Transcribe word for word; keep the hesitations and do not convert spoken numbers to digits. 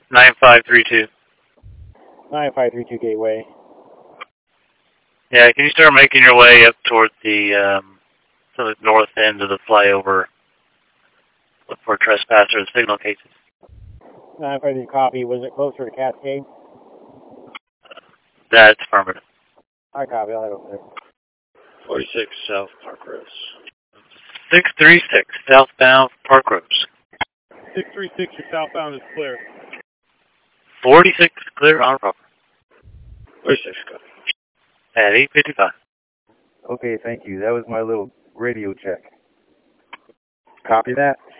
nine five three two. nine five three two Gateway. Yeah, can you start making your way up toward the um, to the north end of the flyover? Look for trespasser and signal cases. nine five three copy. Was it closer to Cascade? That's affirmative. I copy. I'll head over there. forty-six South Park Rose. six three six, southbound Park Rose. six three six, your southbound is clear. forty-six clear on proper. forty-six, copy. At eight fifty-five. Okay, thank you. That was my little radio check. Copy that.